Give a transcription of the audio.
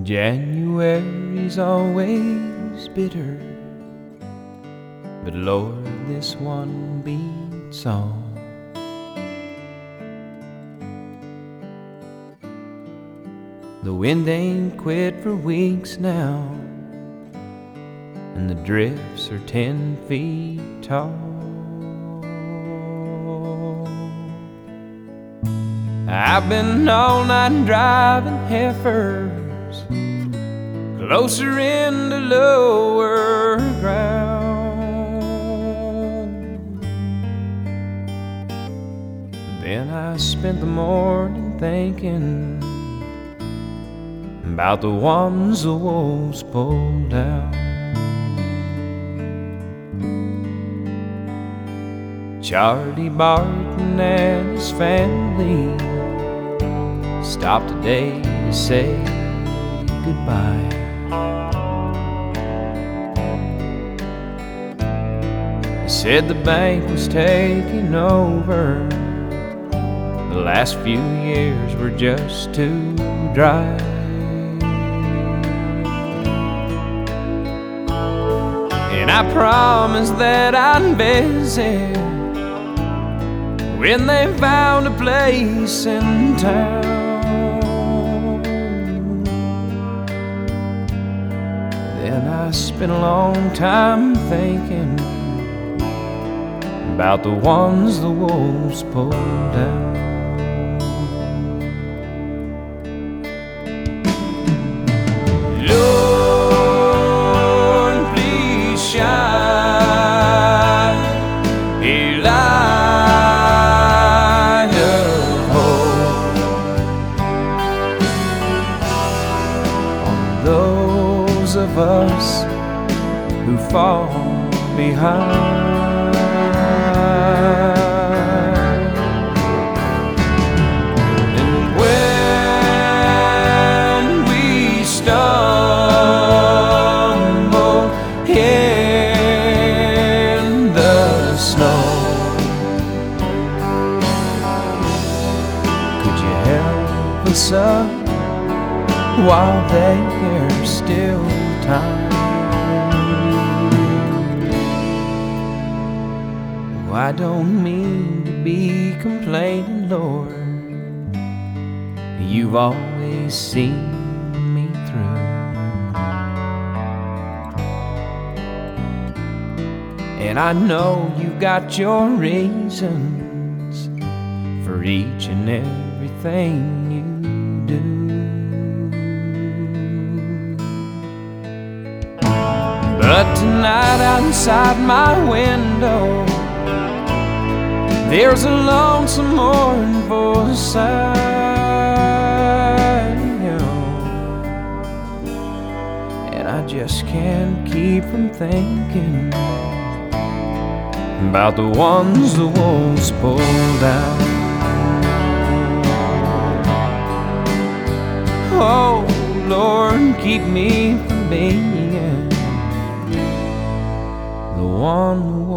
January's always bitter, but Lord, this one beats all. The wind ain't quit for weeks now, and the drifts are 10 feet tall. I've been all night driving heifers closer into lower ground. Then I spent the morning thinking about the ones the wolves pulled out. Charlie Barton and his family stopped today to say goodbye. They said the bank was taking over, the last few years were just too dry. And I promised that I'd visit when they found a place in town. Then I spent a long time thinking about the ones the wolves pulled down. Lord, please shine a light of hope on those of us who fall behind. And when we stumble in the snow, could you help us up while there's still time? I don't mean to be complaining, Lord. You've always seen me through, and I know you've got your reasons for each and everything you do. But tonight outside my window, there's a lonesome mournful sign, and I just can't keep from thinking about the ones the wolves pulled down. Oh, Lord, keep me from being the one